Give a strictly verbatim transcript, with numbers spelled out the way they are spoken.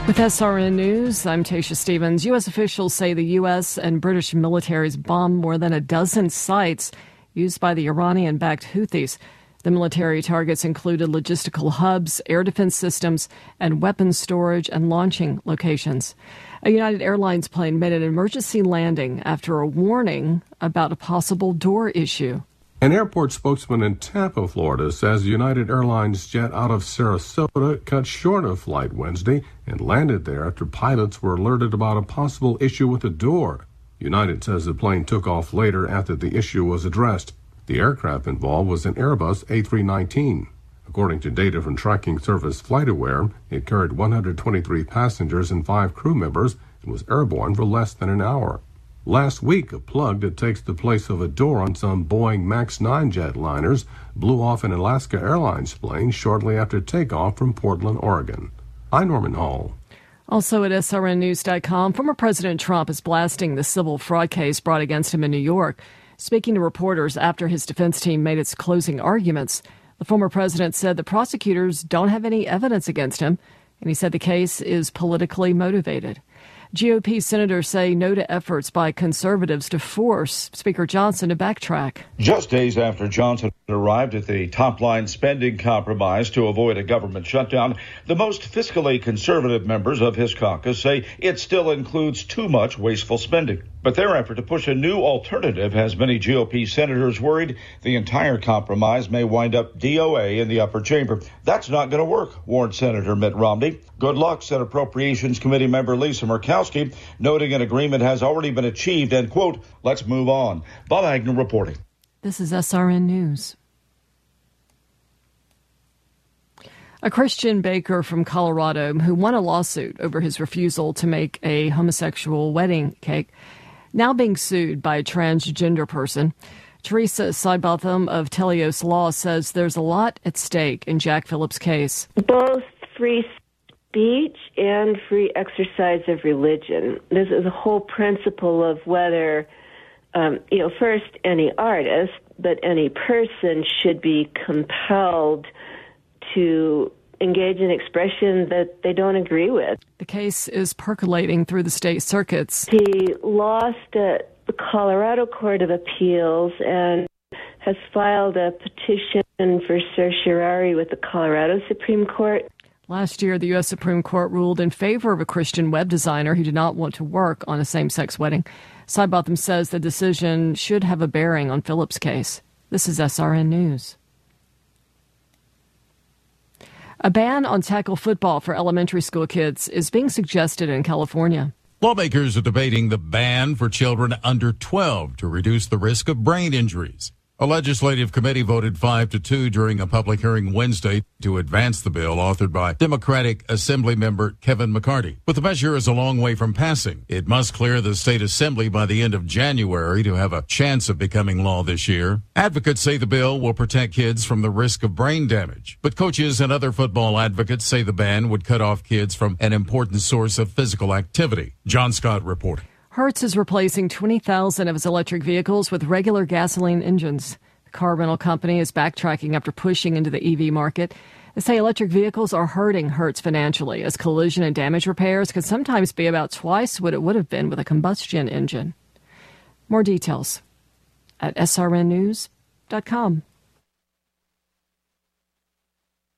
With S R N News, I'm Tasha Stevens. U S officials say the U S and British militaries bombed more than a dozen sites used by the Iranian-backed Houthis. The military targets included logistical hubs, air defense systems, and weapons storage and launching locations. A United Airlines plane made an emergency landing after a warning about a possible door issue. An airport spokesman in Tampa, Florida, says United Airlines jet out of Sarasota cut short a flight Wednesday and landed there after pilots were alerted about a possible issue with the door. United says the plane took off later after the issue was addressed. The aircraft involved was an Airbus A three nineteen. According to data from tracking service FlightAware, it carried one hundred twenty-three passengers and five crew members and was airborne for less than an hour. Last week, a plug that takes the place of a door on some Boeing MAX nine jetliners blew off an Alaska Airlines plane shortly after takeoff from Portland, Oregon. I'm Norman Hall. Also at S R N news dot com, former President Trump is blasting the civil fraud case brought against him in New York. Speaking to reporters after his defense team made its closing arguments, the former president said the prosecutors don't have any evidence against him, and he said the case is politically motivated. G O P senators say no to efforts by conservatives to force Speaker Johnson to backtrack. Just days after Johnson arrived at the top-line spending compromise to avoid a government shutdown, the most fiscally conservative members of his caucus say it still includes too much wasteful spending. But their effort to push a new alternative has many G O P senators worried the entire compromise may wind up D O A in the upper chamber. That's not going to work, warned Senator Mitt Romney. Good luck, said Appropriations Committee member Lisa Murkowski, noting an agreement has already been achieved and, quote, let's move on. Bob Agnew reporting. This is S R N News. A Christian baker from Colorado who won a lawsuit over his refusal to make a homosexual wedding cake, now being sued by a transgender person. Teresa Seibotham of Telios Law says there's a lot at stake in Jack Phillips' case. Both free speech and free exercise of religion. This is a whole principle of whether, um, you know, first, any artist, but any person should be compelled to engage in expression that they don't agree with. The case is percolating through the state circuits. He lost at the Colorado Court of Appeals and has filed a petition for certiorari with the Colorado Supreme Court. Last year, the U S Supreme Court ruled in favor of a Christian web designer who did not want to work on a same-sex wedding. Seibotham says the decision should have a bearing on Phillips' case. This is S R N News. A ban on tackle football for elementary school kids is being suggested in California. Lawmakers are debating the ban for children under twelve to reduce the risk of brain injuries. A legislative committee voted five to two during a public hearing Wednesday to advance the bill authored by Democratic Assembly member Kevin McCarty. But the measure is a long way from passing. It must clear the state assembly by the end of January to have a chance of becoming law this year. Advocates say the bill will protect kids from the risk of brain damage. But coaches and other football advocates say the ban would cut off kids from an important source of physical activity. John Scott reporting. Hertz is replacing twenty thousand of its electric vehicles with regular gasoline engines. The car rental company is backtracking after pushing into the E V market. They say electric vehicles are hurting Hertz financially, as collision and damage repairs can sometimes be about twice what it would have been with a combustion engine. More details at S R N news dot com.